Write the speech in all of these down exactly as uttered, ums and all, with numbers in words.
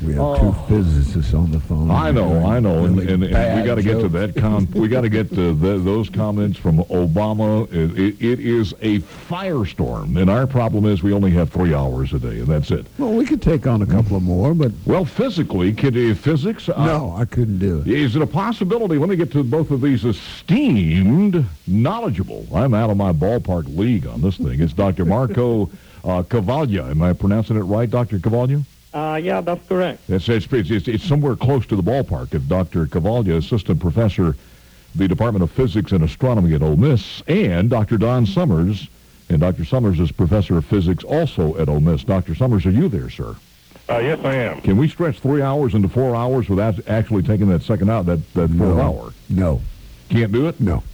We have Oh. two physicists on the phone. I know, I know, and, Really and, and bad we got to get to jokes. that. Com- we got to get to the, those comments from Obama. It, it, it is a firestorm, and our problem is we only have three hours a day, and that's it. Well, we could take on a couple of more, but Well, physically, could uh, physics? Uh, no, I couldn't do it. Is it a possibility? Let me get to both of these esteemed, knowledgeable. I'm out of my ballpark league on this thing. It's Doctor Marco uh, Cavaglia. Am I pronouncing it right, Doctor Cavaglia? Uh, yeah, that's correct. It's, it's, it's, it's somewhere close to the ballpark. It's Doctor Cavaglia, assistant professor, the Department of Physics and Astronomy at Ole Miss, and Doctor Don Summers. And Doctor Summers is professor of physics also at Ole Miss. Doctor Summers, are you there, sir? Uh, yes, I am. Can we stretch three hours into four hours without actually taking that second out, that, that fourth No. hour? No, Can't do it? no.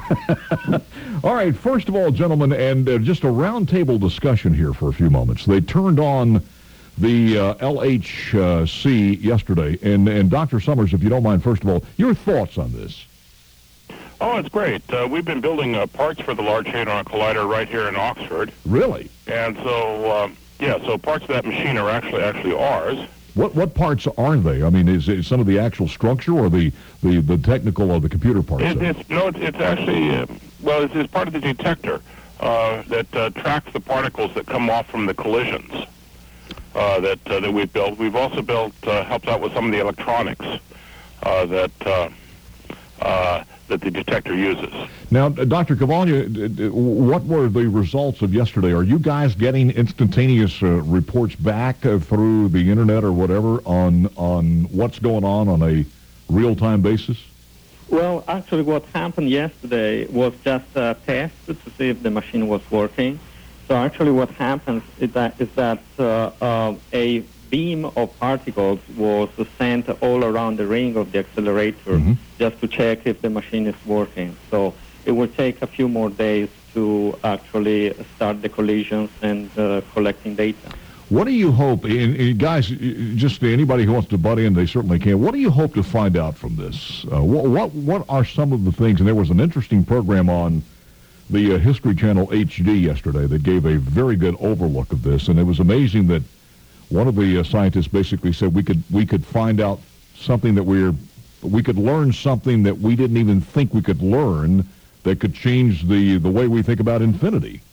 All right, first of all, gentlemen, and uh, just a roundtable discussion here for a few moments. They turned on the uh, L H C yesterday, and, and Doctor Summers, if you don't mind, first of all, your thoughts on this? Oh, it's great. Uh, we've been building uh, parts for the Large Hadron Collider right here in Oxford, Really? and so um, yeah, so parts of that machine are actually actually ours. What what parts are they? I mean, is it some of the actual structure or the, the, the technical or the computer parts? It, of it? it's no, it's, it's actually uh, well, it's, it's part of the detector uh, that uh, tracks the particles that come off from the collisions uh, that uh, that we've built. We've also built uh, helped out with some of the electronics uh, that. Uh, uh, that the detector uses. Now, uh, Doctor Cavaglia, d- d- what were the results of yesterday? Are you guys getting instantaneous uh, reports back uh, through the internet or whatever on on what's going on on a real-time basis? Well, actually, what happened yesterday was just a test to see if the machine was working. So actually what happens is that, is that uh, uh, a beam of particles was sent all around the ring of the accelerator Mhm. just to check if the machine is working. So it will take a few more days to actually start the collisions and uh, collecting data. What do you hope, and, and guys, just anybody who wants to butt in, they certainly can. What do you hope to find out from this? Uh, what, what what are some of the things, and there was an interesting program on the uh, History Channel H D yesterday that gave a very good overlook of this, and it was amazing that one of the uh, scientists basically said we could we could find out something that we're we could learn something that we didn't even think we could learn that could change the the way we think about infinity.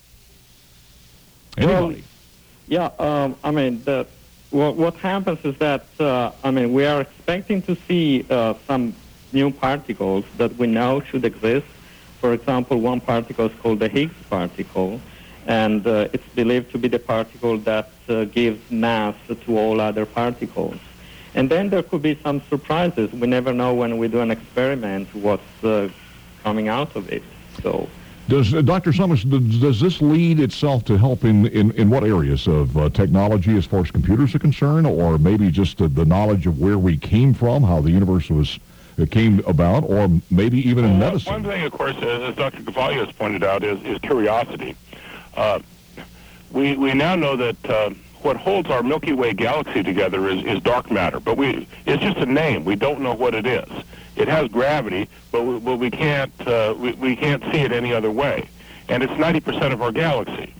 Anybody? Well, yeah, um, I mean, the, what, what happens is that, uh, I mean, we are expecting to see uh, some new particles that we know should exist. For example, one particle is called the Higgs particle, and uh, it's believed to be the particle that uh, gives mass to all other particles. And then there could be some surprises. We never know when we do an experiment what's uh, coming out of it. So, Does uh, Doctor Summers, does, does this lead itself to help in, in, in what areas of uh, technology as far as computers are concerned, or maybe just uh, the knowledge of where we came from, how the universe was uh, came about, or maybe even in Well, medicine? One thing, of course, as as Doctor Cavaglia has pointed out, is, is curiosity. Uh, we we now know that uh, what holds our Milky Way galaxy together is, is dark matter, but we it's just a name. We don't know what it is. It has gravity, but we, but we can't uh, we, we can't see it any other way, and it's ninety percent of our galaxy.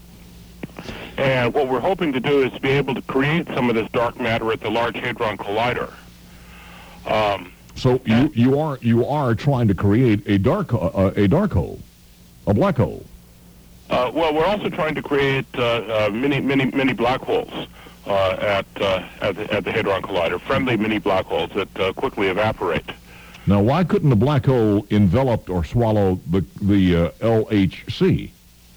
And what we're hoping to do is to be able to create some of this dark matter at the Large Hadron Collider. Um, So you, you are you are trying to create a dark uh, a dark hole, a black hole. Uh, well, we're also trying to create uh, uh, mini, mini, mini black holes uh, at uh, at the, at the Hadron Collider, friendly mini black holes that uh, quickly evaporate. Now, why couldn't a black hole envelop or swallow the the uh, L H C?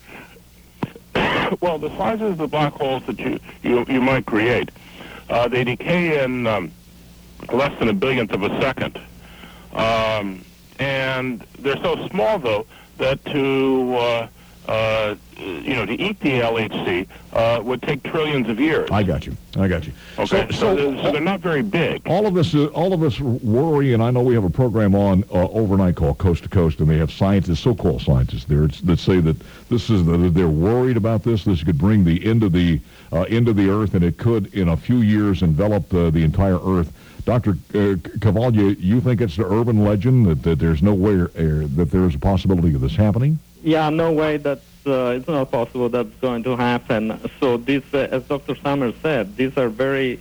Well, the sizes of the black holes that you you, you might create, uh, they decay in um, less than a billionth of a second, um, and they're so small though that to uh, uh, you know to eat the L H C uh, would take trillions of years. I got you. I got you. Okay, so, so, they're, so they're not very big. all of us, uh, all of us worry, and I know we have a program on uh, overnight called Coast to Coast, and they have scientists, so-called scientists there, it's, that say that this is that they're worried about this. This could bring the end of the uh, end of the Earth, and it could, in a few years, envelop uh, the entire Earth. Doctor Uh, Cavaglia, you think it's the urban legend that, that there's no way uh, that there is a possibility of this happening? yeah, no way that uh, it's not possible that's going to happen. So these, uh, as Doctor Summers said, these are very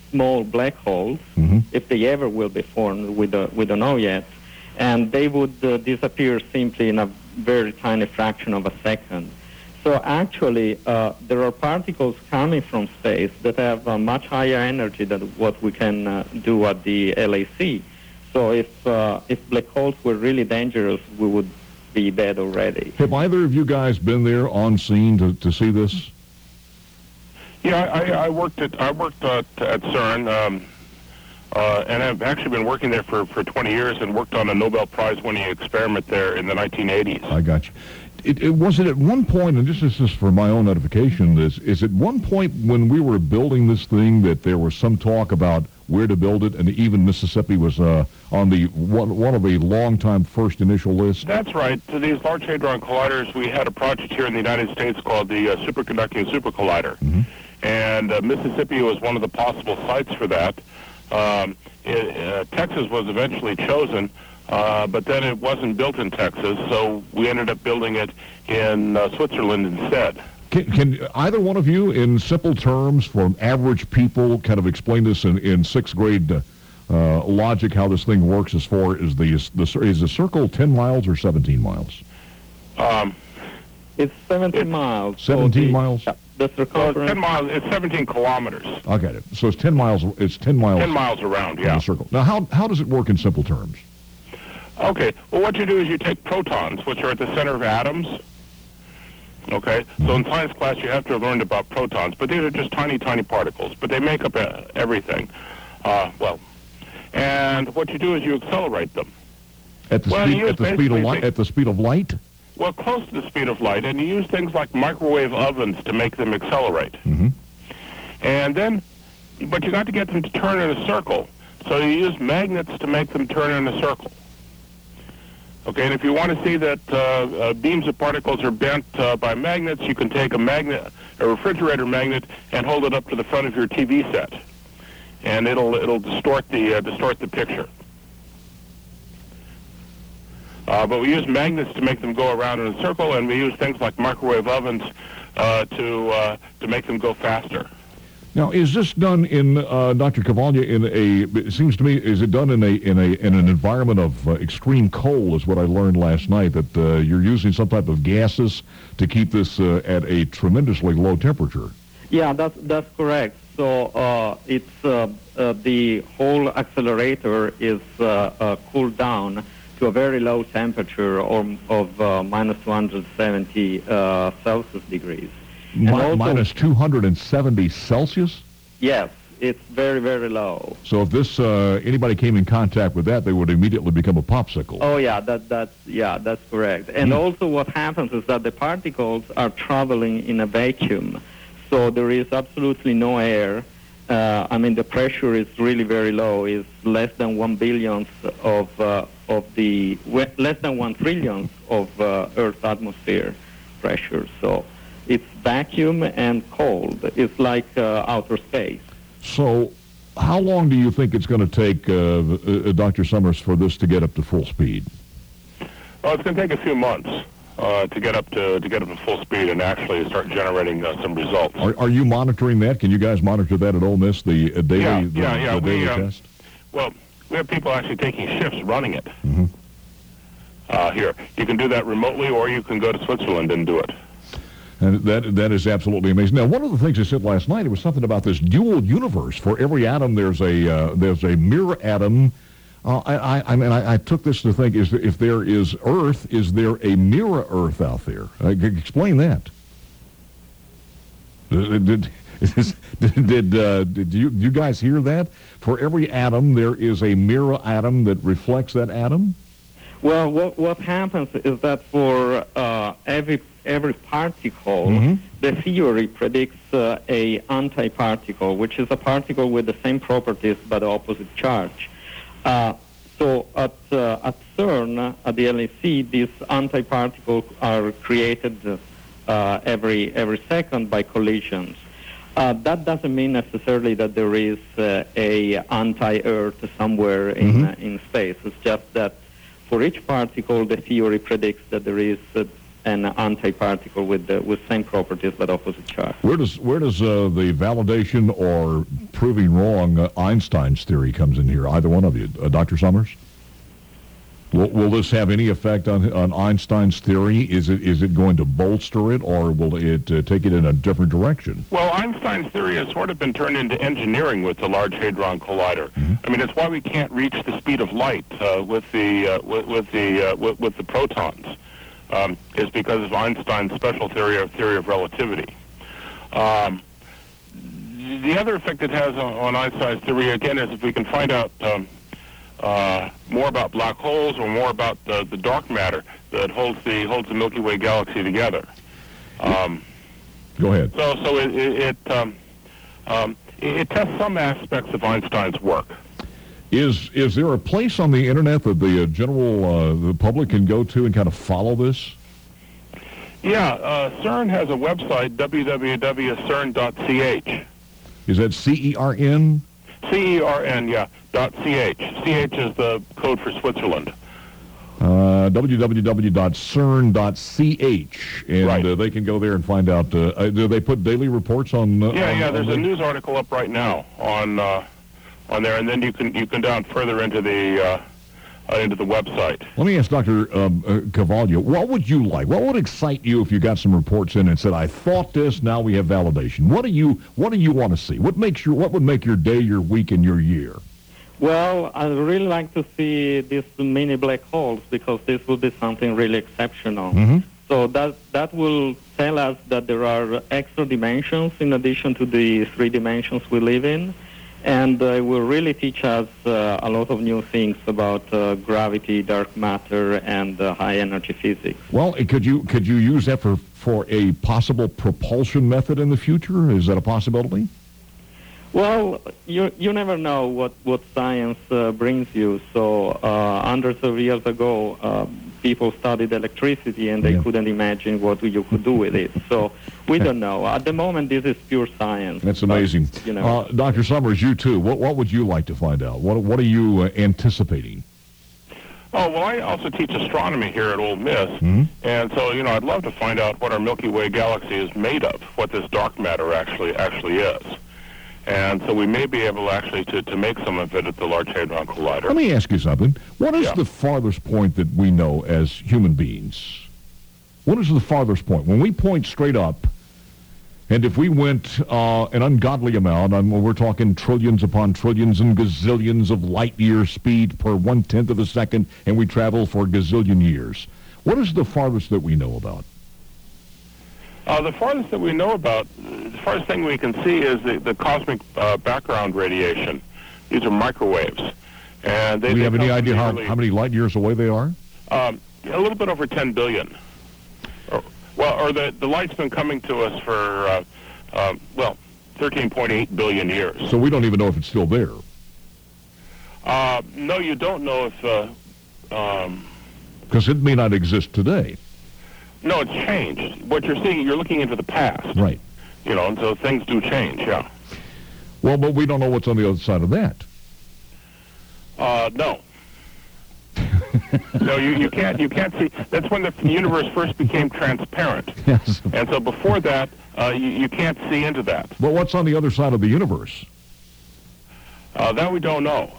small black holes, Mhm. if they ever will be formed, we don't, we don't know yet, and they would uh, disappear simply in a very tiny fraction of a second. So actually, uh, there are particles coming from space that have a much higher energy than what we can uh, do at the L A C. So if uh, if black holes were really dangerous, we would be dead already. Have either of you guys been there on scene to, to see this? Yeah, I, I worked at I worked at, at CERN, um, uh, and I've actually been working there for, for twenty years and worked on a Nobel Prize-winning experiment there in the nineteen eighties. I got you. It, it was it at one point, and this is just for my own edification, is, is at one point when we were building this thing that there was some talk about where to build it, and even Mississippi was uh, on the one, one of the long-time first initial lists? That's right. To these Large Hadron Colliders, we had a project here in the United States called the uh, Superconducting Super Collider. Mm-hmm. And uh, Mississippi was one of the possible sites for that. Um, it, uh, Texas was eventually chosen, uh, but then it wasn't built in Texas, so we ended up building it in uh, Switzerland instead. Can, can either one of you, in simple terms, for average people, kind of explain this in, in sixth grade uh, uh, logic, how this thing works as far as the, the is the circle ten miles or seventeen miles? Um, It's seventeen It's miles. seventeen So the- miles? yeah, The well, circumference. ten miles. It's seventeen kilometers. I got it. So it's ten miles. It's ten miles. Ten miles around. in Yeah. the circle. Now, how how does it work in simple terms? Okay. Well, what you do is you take protons, which are at the center of atoms. Okay. So in science class, you have to have learned about protons, but these are just tiny, tiny particles, but they make up uh, everything. Uh, well, and what you do is you accelerate them. At the Well, speed you at the speed of basically light. take- At the speed of light. Well, close to the speed of light, and you use things like microwave ovens to make them accelerate. Mm-hmm. And then, but you got to get them to turn in a circle. So you use magnets to make them turn in a circle. Okay, and if you want to see that uh, uh, beams of particles are bent uh, by magnets, you can take a magnet, a refrigerator magnet, and hold it up to the front of your T V set, and it'll it'll distort the uh, distort the picture. Uh, but we use magnets to make them go around in a circle, and we use things like microwave ovens uh, to uh, to make them go faster. Now, is this done in uh, Doctor Cavaglia in a? It seems to me, is it done in a in a in an environment of uh, extreme cold? Is what I learned last night, that uh, you're using some type of gases to keep this uh, at a tremendously low temperature. Yeah, that's that's correct. So uh, it's uh, uh, the whole accelerator is uh, uh, cooled down to a very low temperature or, of uh, minus two hundred seventy uh, Celsius degrees. And Mi- also- minus two hundred seventy Celsius. Yes, it's very, very low. So if this uh, anybody came in contact with that, they would immediately become a popsicle. Oh yeah, that that's yeah, that's correct. And Mm. also what happens is that the particles are traveling in a vacuum, so there is absolutely no air. Uh, I mean, the pressure is really very low. It's less than one billionth of uh, of the we- less than one trillionth of uh, Earth's atmosphere pressure. So it's vacuum and cold. It's like uh, outer space. So, how long do you think it's going to take, uh, uh, Doctor Summers, for this to get up to full speed? Well, it's going to take a few months uh, to get up to to get up to full speed and actually start generating uh, some results. Are, are you monitoring that? Can you guys monitor that at Ole Miss, the uh, daily, Yeah, the, yeah, yeah, the we, daily uh, test? Well, we have people actually taking shifts running it Mhm. uh, here. You can do that remotely, or you can go to Switzerland and do it. And that that is absolutely amazing. Now, one of the things I said last night, it was something about this dual universe. For every atom, there's a uh, there's a mirror atom. Uh, I, I I mean, I, I took this to think: is there, if there is Earth, is there a mirror Earth out there? Uh, g- explain that. Did did is, did, did, uh, did you you guys hear that? For every atom, there is a mirror atom that reflects that atom. Well, what what happens is that for uh, every every particle, Mhm. the theory predicts uh, a antiparticle, which is a particle with the same properties but opposite charge. Uh, so at uh, at CERN, at the L A C, these antiparticles are created uh, every every second by collisions. Uh, that doesn't mean necessarily that there is uh, a anti-Earth somewhere in Mhm. uh, in space. It's just that for each particle, the theory predicts that there is uh, an antiparticle with the with same properties but opposite charge. Where does where does uh, the validation or proving wrong uh, Einstein's theory comes in here? Either one of you, uh, Doctor Summers? Will, will this have any effect on on Einstein's theory? Is it is it going to bolster it, or will it uh, take it in a different direction? Well, Einstein's theory has sort of been turned into engineering with the Large Hadron Collider. Mm-hmm. I mean, it's why we can't reach the speed of light uh, with the uh, with, with the uh, with, with the protons. Um, is because of Einstein's special theory of theory of relativity. Um, the other effect it has on, on Einstein's theory, again, is if we can find out um, uh, more about black holes or more about the, the dark matter that holds the holds the Milky Way galaxy together. Um, Go ahead. So, so it it, it, um, um, it it tests some aspects of Einstein's work. Is is there a place on the internet that the uh, general uh, the public can go to and kind of follow this? Yeah, uh, CERN has a website, w w w dot cern dot c h. Is that C E R N? C E R N, yeah, dot C H. C H is the code for Switzerland. Uh, w w w dot cern dot c h, and right. uh, they can go there and find out. Uh, uh, do they put daily reports on? Uh, yeah, on, yeah. There's on a news article up right now on uh, on there, and then you can you can down further into the uh, uh, into the website. Let me ask Doctor Um, uh, Carvalho, what would you like? What would excite you if you got some reports in and said, "I thought this, now we have validation"? What do you What do you want to see? What makes your What would make your day, your week, and your year? Well, I'd really like to see these mini black holes because this would be something really exceptional. Mm-hmm. So that that will tell us that there are extra dimensions in addition to the three dimensions we live in, and uh, it will really teach us uh, a lot of new things about uh, gravity, dark matter, and uh, high energy physics. Well, could you could you use that for for a possible propulsion method in the future? Is that a possibility? Well, you you never know what, what science uh, brings you. So uh, hundreds of years ago, uh, people studied electricity and they Yeah. couldn't imagine what you could do with it. So we don't know. At the moment, this is pure science. That's amazing. But, you know, uh, Doctor Summers, you too. What What would you like to find out? What What are you uh, anticipating? Oh, well, I also teach astronomy here at Ole Miss, Mm-hmm. and so, you know, I'd love to find out what our Milky Way galaxy is made of, what this dark matter actually actually is. And so we may be able actually to, to make some of it at the Large Hadron Collider. Let me ask you something. What is Yeah. the farthest point that we know as human beings? What is the farthest point? When we point straight up, and if we went uh, an ungodly amount, um, we're talking trillions upon trillions and gazillions of light-year speed per one-tenth of a second, and we travel for gazillion years. What is the farthest that we know about? Uh, the farthest that we know about, the farthest thing we can see is the, the cosmic uh, background radiation. These are microwaves. And they, Do we they have any come idea from how, the early- how many light years away they are? Um, a little bit over ten billion. Or, well, or the, the light's been coming to us for, uh, um, well, thirteen point eight billion years. So we don't even know if it's still there. Uh, no, you don't know if... Uh, um, Because it may not exist today. no, it's changed. What you're seeing, you're looking into the past. Right. You know, and so things do change, yeah. Well, but we don't know what's on the other side of that. Uh, no. no, you, you can't you can't see. That's when the universe first became transparent. Yes. And so before that, uh, you, you can't see into that. But what's on the other side of the universe? Uh, that we don't know.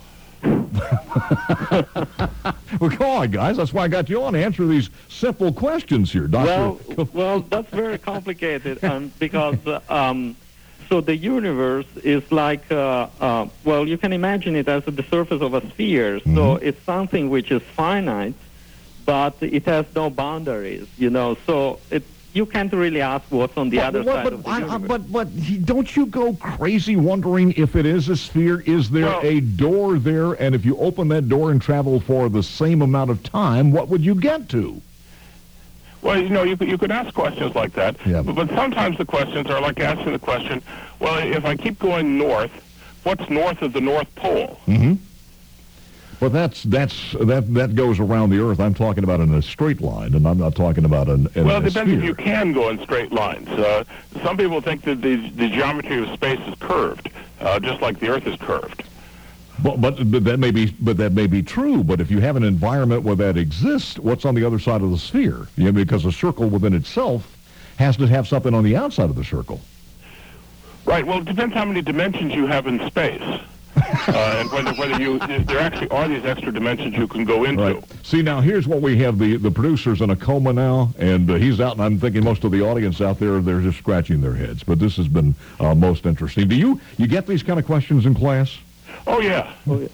Well, come on, guys. That's why I got you on to answer these simple questions here, Doctor. Well, well, that's very complicated um, because uh, um, so the universe is like uh, uh, well, you can imagine it as the surface of a sphere. So Mhm. it's something which is finite, but it has no boundaries. You know, so it you can't really ask what's on the But- other but- side but, of the I- I- universe. but, but he- don't you go crazy wondering if it is a sphere? Is there Well- a door there? And if you open that door and travel for the same amount of time, what would you get to? Well, you know, you could, you could ask questions like that. Yeah. But, but sometimes the questions are like asking the question, well, if I keep going north, what's north of the North Pole? Mm-hmm. But that's that's that that goes around the Earth. I'm talking about in a straight line, and I'm not talking about an. In Well, a it depends if sphere. you can go in straight lines. Uh, some people think that the, the geometry of space is curved, uh, just like the Earth is curved. But, but but that may be but that may be true. But if you have an environment where that exists, what's on the other side of the sphere? You know, because a circle within itself has to have something on the outside of the circle. Right. Well, it depends how many dimensions you have in space, uh, and whether whether you there actually are these extra dimensions you can go into. Right. See, now here's what we have. The the producer's in a coma now, and uh, he's out, and I'm thinking most of the audience out there, they're just scratching their heads. But this has been uh, most interesting. Do you you get these kind of questions in class? Oh yeah. Oh, yeah.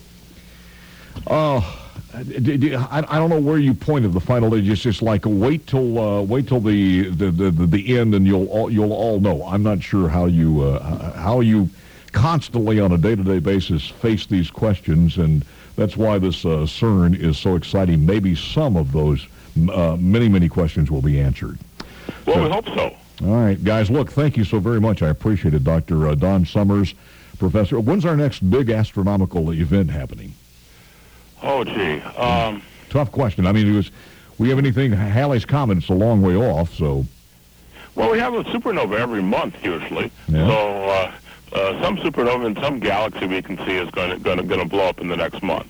Oh, d- d- I, I don't know where you pointed the final age. It's just like wait till uh, wait till the the, the the end, and you'll all, you'll all know. I'm not sure how you uh, how you constantly on a day-to-day basis face these questions, and that's why this uh, CERN is so exciting. Maybe some of those uh, many many questions will be answered. Well, So- we hope so. All right, guys. Look, thank you so very much. I appreciate it, Doctor Uh, Don Summers, Professor. When's our next big astronomical event happening? Oh gee. Um, Tough question. I mean, it was, we have anything, Halley's Comet, it's a long way off, so. well, we have a supernova every month usually. Yeah. So uh, uh, some supernova in some galaxy we can see is going to going to going to blow up in the next month.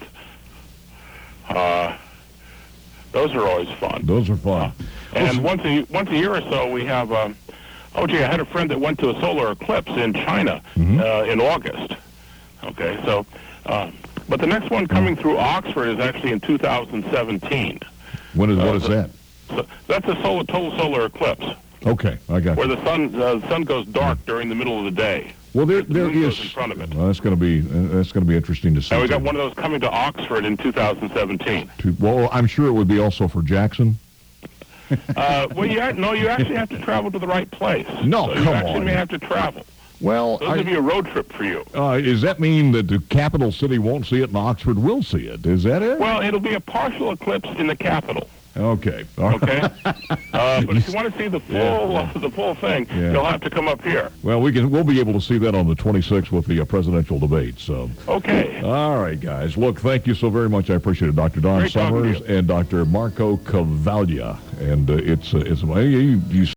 Uh, those are always fun. Those are fun. And once a once a year or so, we have. Um, oh, gee, I had a friend that went to a solar eclipse in China Mhm. uh, in August. Okay, so, uh, but the next one coming through Oxford is actually in two thousand seventeen. When is, what Uh, is that? So that's a solar, total solar eclipse, Okay, I got where you. the sun uh, the sun goes dark during the middle of the day. Well, there, the there moon is, goes in front of it. well, that's going to be, uh, that's going to be interesting to see. And we got too. one of those coming to Oxford in two thousand seventeen. To- Well, I'm sure it would be also for Jackson. Uh, well, you ha- no, you actually have to travel to the right place. No, so come you actually on. may have to travel. Well, Those I- would be a road trip for you. uh, does that mean that the capital city won't see it and Oxford will see it? Is that it? Well, it'll be a partial eclipse in the capital. Okay. All right. Okay, uh, but if you want to see the full Yeah. uh, the full thing, Yeah. you'll have to come up here. Well, we can, we'll be able to see that on the twenty-sixth with the uh, presidential debate, so. Okay. All right, guys. Look, thank you so very much. I appreciate it, Doctor Don Great talking to Summers and Doctor Marco Cavaglia. And uh, it's uh, it's you, you